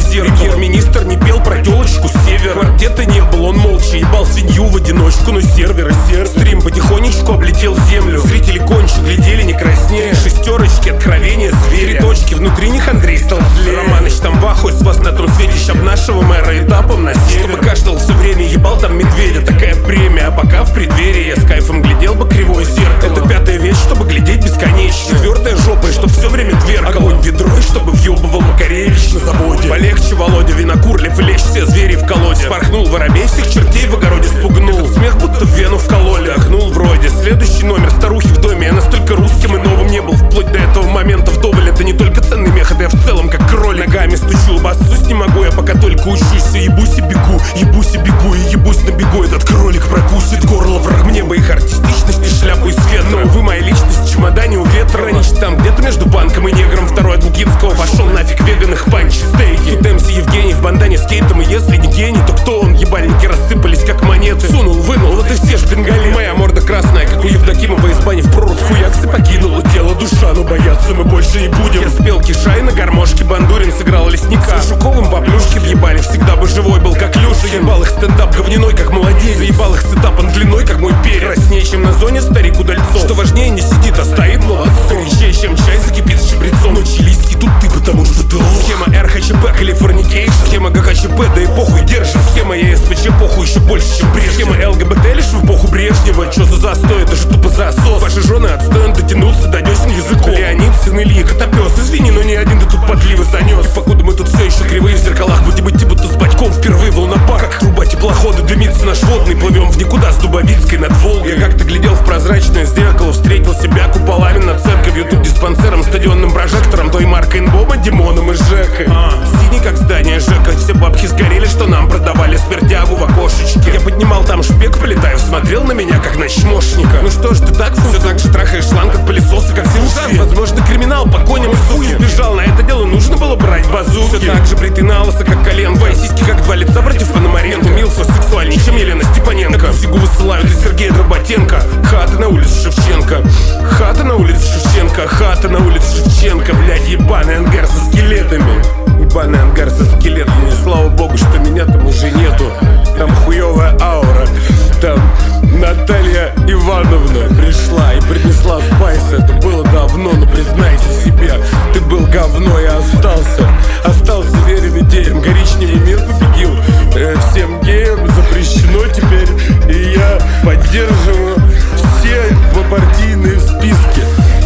зеркало. Премьер-министр не пел про тёлочку с севера. Квартета не был, он молча ебал свинью в одиночку. Но сервер стрим потихонечку облетел землю. Зрители конче глядели, не краснея. Шестерочки, откровения зверя. 3 точки, внутри них Андрей стал злее. Романыч там в ахуе с вас на том свете. Щап нашего мэра этапом на север. Чтобы кашлял все время, ебал там медведя. Такая премия, а пока в преддверии я с кайфом глядел бы кривое зеркало. Это 5-я вещь, чтобы глядеть бесконечно. 4-я жопа, и чтоб все время дверкало. Огонь ведрой, чтобы въебывал Макаревич на заводе. Полегче, Володя, винокурлив, и лечь все звери в колоде. Спорхнул воробей, всех чертей в огороде спугнул. Этот смех будто в вену вкололи. Вдохнул вроде. Следующий номер старухи в доме. Я настолько русским и новым не был вплоть до этого момента вдоволь. Это не только ценный мех, это я в целом как кролик. Ногами стучу, обоссусь не могу, я пока только учусь. Все ебусь и бегу, ебусь и бегу, и ебусь на бегу. Этот кролик прокусит горло, враг мне бы их артистичность и шляпу из ветра. Но вы моя личность в чемодане у ветра. Раньше там где-то между банком и негром. Второй от Лукинского пошел нафиг веганых панчи стейки. Тут МС Евгений в бандане с кейтом. И если не гений, то кто он? Ебальники рассыпались как монеты. Сунул, вынул, вот и все шпингалеты. Моя морда красная, как у Евдокимова из бани в прорубь хуяксы покинула тело душа. Но бояться мы больше не будем. Я спел Кишай на гармошке, Бандурин сыграл лесника. С Жуковым баблюшки въебали, всегда бы живой был как Люша. Ебал их стендап говняной, как младенец. Заебал их сетап, он длиной, как мой перец. Краснее, чем на зоне старик Удальцов. Что важнее, не сидит, а стоит молодцом. Горячее, чем чай закипит с шприцом. Но чилийский тут ты, потому что ты лох. Схема РХЧП, Калифорникейшн. Схема ГКЧП, да и похуй держит. Схема ЕСПЧ, похуй еще больше, чем прежде. Схема ЛГБТ лишь в эпоху Брежнева. Чё за застой, это же тупо засос. Ваши жены отстоят дотянуться до десен языком. Леонид, сын Ильи, Котопёс. Извини, но ни один ты тут подливы занес. И покуда мы тут все еще кривые в зеркалах, будем идти будто с батьком впервые в лунопарк. Как труба теплохода дымится наш водный. Плывем в никуда с Дубовицкой над Волгой. Я как-то глядел в прозрачное зеркало, встретил себя куполами над церковью. Тут диспансером, стадионным прожектором, той маркой Инбома, Димоном и Жекой. Синий как здание Жека. Все бабки сгорели, что нам продавали спиртягу в окошечке. Я поднимал там шпек, полетаев, смотрел на меня как на чмошника. Ну что ж ты так, все так же трахаешь шланг от пылесоса, как сержант. Возможно, криминал по коням хуй сбежал. На это дело нужно было брать базуки. Все так же бритый на лысо, как колен. Твои сиськи как 2 лица против Пономаренко. Милфа сексуальней, чем Елена Степаненко. На фигу высылаю для Сергея Дроботенко. Хата на улице Шевченко. Хата на улице Шевченко. Хата на улице Шевченко. Блядь, ебаный ангар со скелетами. Ебаный ангар со скелетами. Слава богу, что меня там уже нету. Там хуёвая аура. Там Наталья Ивановна пришла и принесла спайс. Это было давно, но признайся себе, ты был говно и остался. Остался верен идеям. Коричневый мир победил. Всем геям запрещено теперь. И я поддерживаю все партийные списки.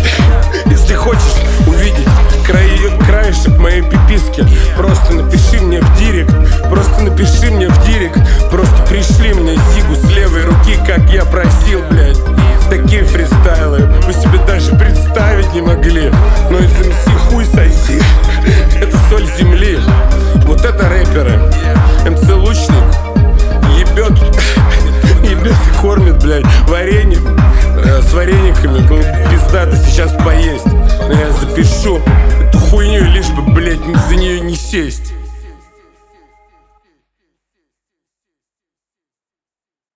Если хочешь увидеть краешек моей пиписки, просто напиши мне в директ. Просто напиши мне в директ. Просто пришли мне зигу с левой руки, как я просил, блядь. Такие фристайлы вы себе даже представить не могли. Но из МС хуй соси. Это соль земли. Вот это рэперы. МС Лучник ебет и кормит, блядь, вареньем. С варениками было пиздато сейчас поесть. Но я запишу эту хуйню, лишь бы, блядь, за нее не сесть.